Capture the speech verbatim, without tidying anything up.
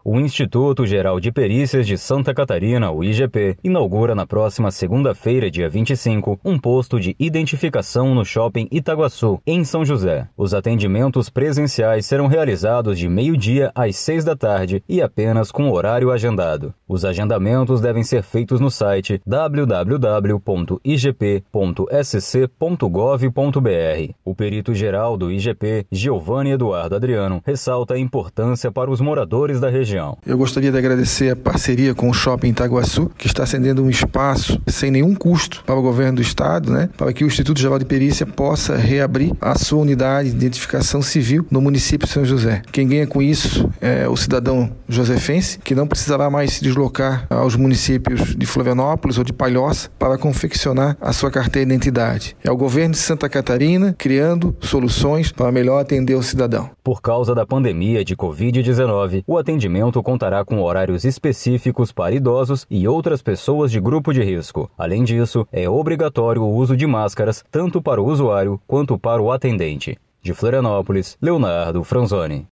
O Instituto Geral de Perícias de Santa Catarina, o I G P, inaugura na próxima segunda-feira, dia vinte e cinco, um posto de identificação no Shopping Itaguaçu, em São José. Os atendimentos presenciais serão realizados de meio-dia às seis da tarde e apenas com horário agendado. Os agendamentos devem ser feitos no site w w w ponto i g p ponto s c ponto gov ponto b r. O perito-geral do I G P, Giovanni Eduardo Adriano, ressalta a importância para os moradores da região. Eu gostaria de agradecer a parceria com o Shopping Itaguaçu, que está cedendo um espaço sem nenhum custo para o governo do estado, né, para que o Instituto Geral de Perícia possa reabrir a sua unidade de identificação civil no município de São José. Quem ganha com isso é o cidadão josefense, que não precisará mais se deslocar aos municípios de Florianópolis ou de Palhoça para confeccionar a sua carteira de identidade. É o governo de Santa Catarina criando soluções para melhor atender o cidadão. Por causa da pandemia de covid dezenove, o atendimento contará com horários específicos para idosos e outras pessoas de grupo de risco. Além disso, é obrigatório o uso de máscaras tanto para o usuário quanto para o atendente. De Florianópolis, Leonardo Franzoni.